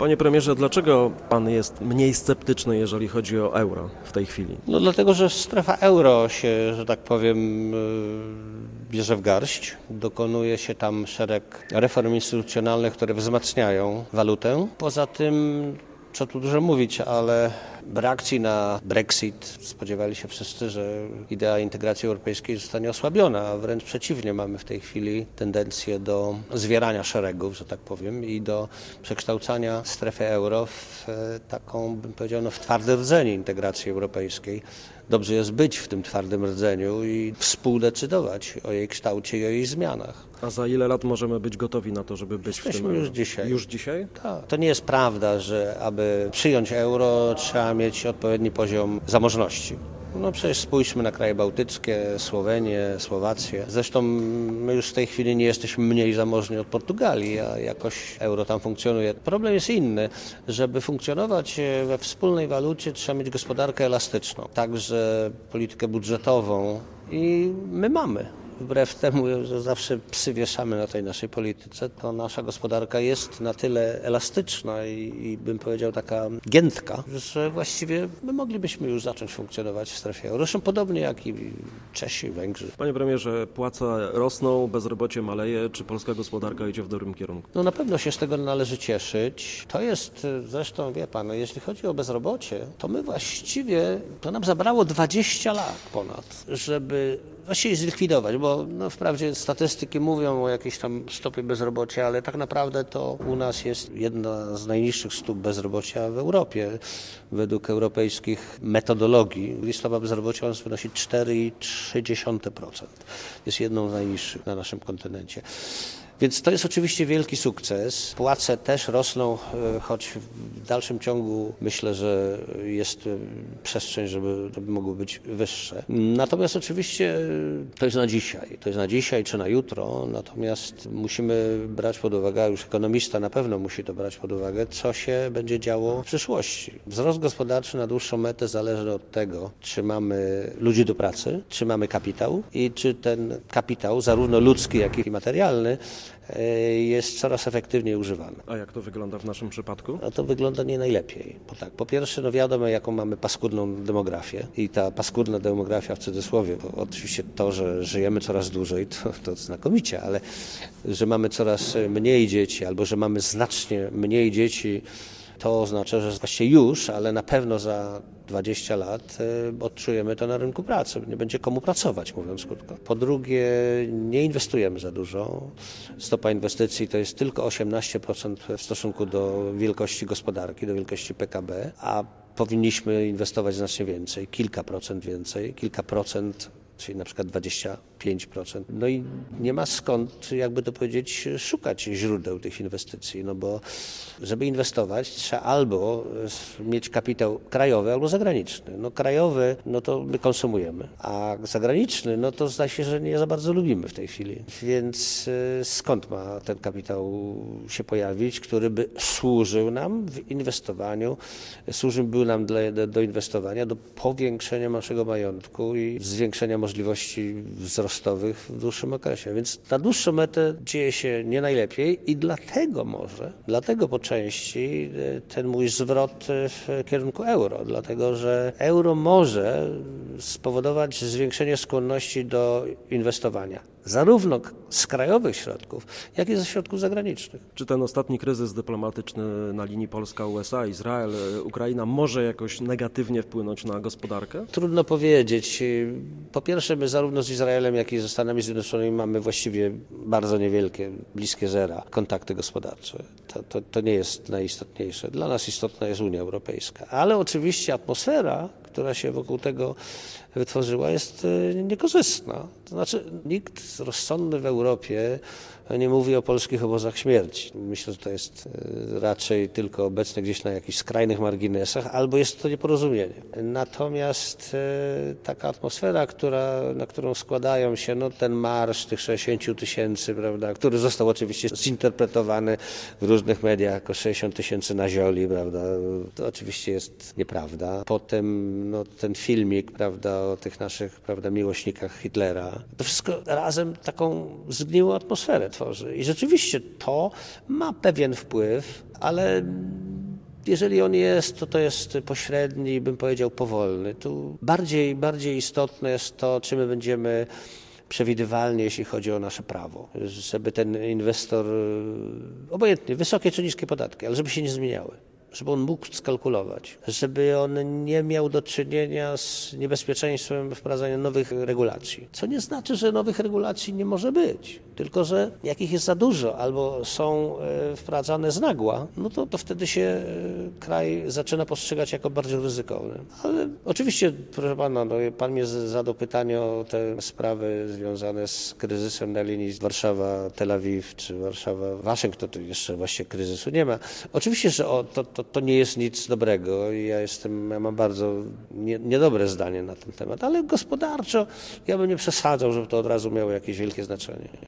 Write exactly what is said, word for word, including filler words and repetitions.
Panie premierze, dlaczego pan jest mniej sceptyczny, jeżeli chodzi o euro w tej chwili? No dlatego, że strefa euro się, że tak powiem, bierze w garść. Dokonuje się tam szereg reform instytucjonalnych, które wzmacniają walutę. Poza tym, co tu dużo mówić, ale reakcji na Brexit spodziewali się wszyscy, że idea integracji europejskiej zostanie osłabiona, a wręcz przeciwnie, mamy w tej chwili tendencję do zwierania szeregów, że tak powiem, i do przekształcania strefy euro w taką, bym powiedział, no, w twardy rdzeń integracji europejskiej. Dobrze jest być w tym twardym rdzeniu i współdecydować o jej kształcie i o jej zmianach. A za ile lat możemy być gotowi na to, żeby być Jesteśmy w tym euro? już dzisiaj. Już dzisiaj? Tak. To nie jest prawda, że aby przyjąć euro, trzeba mieć odpowiedni poziom zamożności. No przecież spójrzmy na kraje bałtyckie, Słowenię, Słowację. Zresztą my już w tej chwili nie jesteśmy mniej zamożni od Portugalii, a jakoś euro tam funkcjonuje. Problem jest inny. Żeby funkcjonować we wspólnej walucie, trzeba mieć gospodarkę elastyczną, także politykę budżetową i my mamy. Wbrew temu, że zawsze psy wieszamy na tej naszej polityce, to nasza gospodarka jest na tyle elastyczna i, i bym powiedział taka giętka, że właściwie my moglibyśmy już zacząć funkcjonować w strefie euro. Zresztą podobnie jak i Czesi, Węgrzy. Panie premierze, płace rosną, bezrobocie maleje. Czy polska gospodarka idzie w dobrym kierunku? No na pewno się z tego należy cieszyć. To jest zresztą, wie pan, jeśli chodzi o bezrobocie, to my właściwie, to nam zabrało dwadzieścia lat ponad, żeby właściwie zlikwidować, bo no, wprawdzie statystyki mówią o jakiejś tam stopie bezrobocia, ale tak naprawdę to u nas jest jedna z najniższych stóp bezrobocia w Europie. Według europejskich metodologii stopa bezrobocia u nas wynosi cztery i trzy dziesiąte procent. Jest jedną z najniższych na naszym kontynencie. Więc to jest oczywiście wielki sukces. Płace też rosną, choć w dalszym ciągu myślę, że jest przestrzeń, żeby, żeby mogły być wyższe. Natomiast oczywiście to jest na dzisiaj. To jest na dzisiaj czy na jutro. Natomiast musimy brać pod uwagę, a już ekonomista na pewno musi to brać pod uwagę, co się będzie działo w przyszłości. Wzrost gospodarczy na dłuższą metę zależy od tego, czy mamy ludzi do pracy, czy mamy kapitał i czy ten kapitał, zarówno ludzki, jak i materialny, jest coraz efektywniej używany. A jak to wygląda w naszym przypadku? A to wygląda nie najlepiej. Bo tak, po pierwsze, no wiadomo, jaką mamy paskudną demografię i ta paskudna demografia w cudzysłowie, bo oczywiście to, że żyjemy coraz dłużej, to, to znakomicie, ale że mamy coraz mniej dzieci albo że mamy znacznie mniej dzieci, to oznacza, że właściwie już, ale na pewno za dwadzieścia lat odczujemy to na rynku pracy. Nie będzie komu pracować, mówiąc krótko. Po drugie, nie inwestujemy za dużo. Stopa inwestycji to jest tylko osiemnaście procent w stosunku do wielkości gospodarki, do wielkości P K B, a powinniśmy inwestować znacznie więcej, kilka procent więcej, kilka procent, czyli na przykład dwadzieścia pięć procent. No i nie ma skąd, jakby to powiedzieć, szukać źródeł tych inwestycji, no bo żeby inwestować, trzeba albo mieć kapitał krajowy, albo zagraniczny. No krajowy, no to my konsumujemy, a zagraniczny, no to zdaje się, że nie za bardzo lubimy w tej chwili. Więc skąd ma ten kapitał się pojawić, który by służył nam w inwestowaniu, służyłby nam do, do inwestowania, do powiększenia naszego majątku i zwiększenia możliwości wzrostowych w dłuższym okresie. Więc na dłuższą metę dzieje się nie najlepiej i dlatego może, dlatego po części ten mój zwrot w kierunku euro, dlatego że euro może spowodować zwiększenie skłonności do inwestowania. Zarówno z krajowych środków, jak i ze środków zagranicznych. Czy ten ostatni kryzys dyplomatyczny na linii Polska-U S A, Izrael, Ukraina może jakoś negatywnie wpłynąć na gospodarkę? Trudno powiedzieć. Po pierwsze, my zarówno z Izraelem, jak i ze Stanami Zjednoczonymi mamy właściwie bardzo niewielkie, bliskie zera kontakty gospodarcze. To, to, to nie jest najistotniejsze. Dla nas istotna jest Unia Europejska. Ale oczywiście atmosfera, która się wokół tego wytworzyła, jest niekorzystna. To znaczy nikt rozsądny w Europie nie mówi o polskich obozach śmierci. Myślę, że to jest raczej tylko obecne gdzieś na jakichś skrajnych marginesach, albo jest to nieporozumienie. Natomiast taka atmosfera, która, na którą składają się no, ten marsz tych sześćdziesiąt tysięcy, prawda, który został oczywiście zinterpretowany w różnych mediach jako sześćdziesiąt tysięcy na zioli, prawda, to oczywiście jest nieprawda. Potem no, ten filmik, prawda, o tych naszych, prawda, miłośnikach Hitlera. To wszystko razem taką zgniłą atmosferę tworzy. I rzeczywiście to ma pewien wpływ, ale Jeżeli on jest, to to jest pośredni, bym powiedział powolny. Tu bardziej, bardziej istotne jest to, czy my będziemy przewidywalnie, jeśli chodzi o nasze prawo, żeby ten inwestor, obojętnie, wysokie czy niskie podatki, ale żeby się nie zmieniały, żeby on mógł skalkulować, żeby on nie miał do czynienia z niebezpieczeństwem wprowadzania nowych regulacji. Co nie znaczy, że nowych regulacji nie może być, tylko że jak ich jest za dużo albo są wprowadzane z nagła, no to, to wtedy się kraj zaczyna postrzegać jako bardzo ryzykowny. Ale oczywiście, proszę pana, no, pan mnie zadał pytanie o te sprawy związane z kryzysem na linii Warszawa-Tel Awiw czy Warszawa-Waszyngton, to jeszcze właściwie kryzysu nie ma. Oczywiście, że o, to, to, to nie jest nic dobrego i ja jestem, ja mam bardzo nie, niedobre zdanie na ten temat, ale gospodarczo ja bym nie przesadzał, żeby to od razu miało jakieś wielkie znaczenie.